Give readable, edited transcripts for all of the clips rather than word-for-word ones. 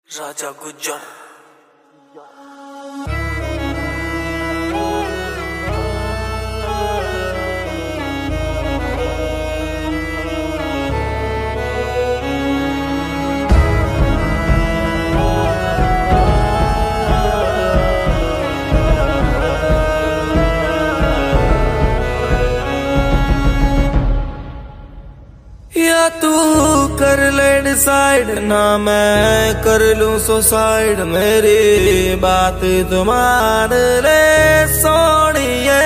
राजा गुज्जर। या तू कर ले डिसाइड ना मैं कर लूं सुसाइड, मेरी बात तो मान ले सोनिए।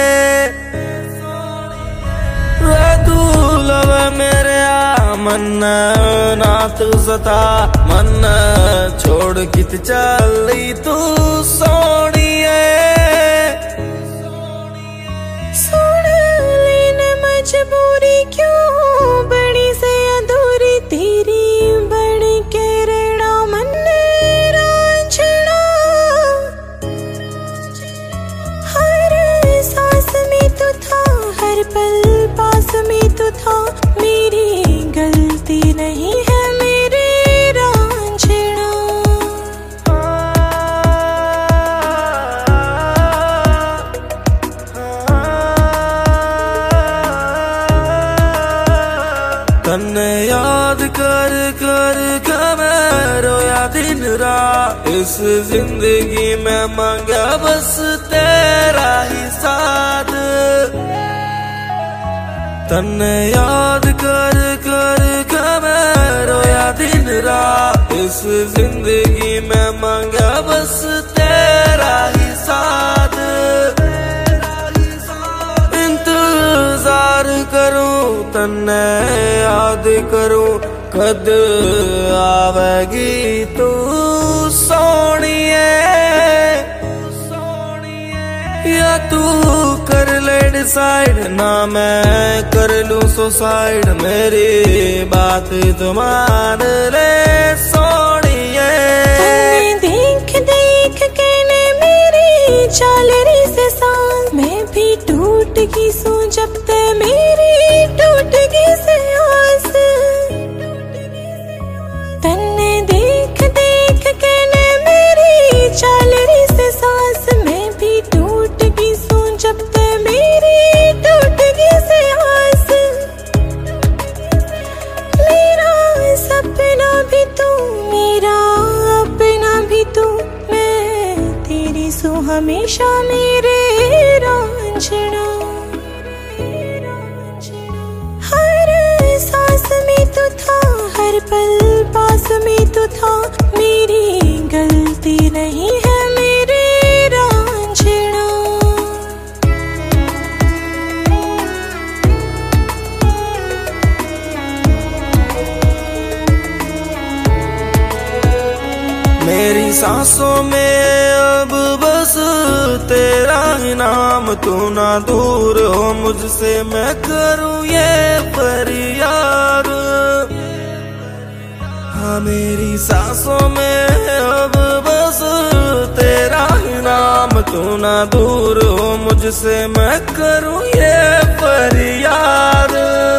तू लव मेरे मन ना तू सता मन छोड़ कित चली तू सोनिए। सुन लेने मजबूरी क्यों बड़ी से अधूरी तेरी बड़ी के रेड़ा मन रांझना। हर सांस में तू था, हर पल पास में तू था, मेरी गलती नहीं है मेरे रांझना। तन्ने याद कर कर मैं रोया दिन रात, इस जिंदगी में मांगा बस तेरा ही साथ। तन्ने याद कर कर मैं रोया दिन रात, इस जिंदगी में मांगा बस तेरा ही साथ। इंतजार करूं तन्ने याद करूं, कद आवेगी तू सोनिए। या तू कर ले डिसाइड ना मैं कर लूं सुसाइड, मेरी बात तो मान ले सोनिए। देख देख के ने मेरी चाल री से सांस, मैं भी टूट गई सू जब ते मेरी टूट गई से आस। तन्ने देख देख के ने मेरी चाल री से सांस, मैं भी टूट गई सू जब ते मेरी टूट गई से आस। मेरा सपना भी तू, मेरा अपना भी तू, मैं तेरी सू हमेशा मेरे रांझना। हर सांस में तू था, हर पल पास में तू था, मेरी गलती नहीं है मेरे रांझना। मेरी सांसों में अब बस तेरा ही नाम, तू ना दूर हो मुझसे मैं करूं ये फरियाद। हाँ मेरी सांसों में अब बस तेरा ही नाम, तू ना दूर हो मुझसे मैं करूं ये फरियाद।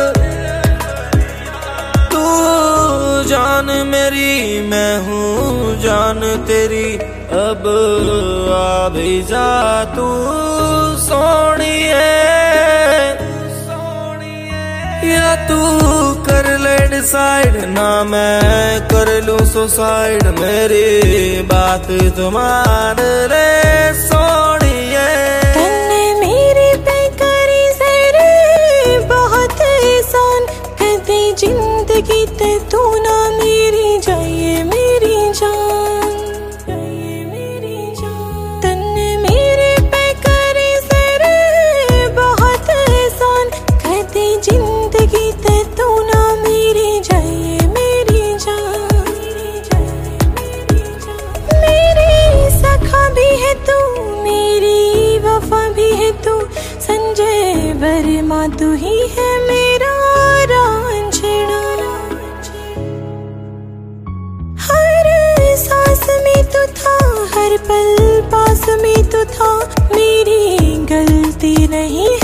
तू जान मेरी मैं हूँ जान तेरी, अब आ भी जा तू सोनिए। या तू कर ले डिसाइड ना मैं कर लूं सुसाइड, मेरी बात तो मान ले सोनिए। तन्ने मेरे पे करी ज़रे बहुत एहसान, कदे जिंदगी ते तू ना मेरी जाइए मेरी जान, जाइए मेरी जान। तन्ने मेरे पे करी ज़रे बहुत एहसान, कदे जिंदगी ते तू ना मेरी जाइए मेरी जान, मेरी सखा भी है तू, मेरी वफा भी है तू, संजय वर्मा तू ही है मेरा रांझना। हर सांस में तू था, हर पल पास में तू था, मेरी गलती नहीं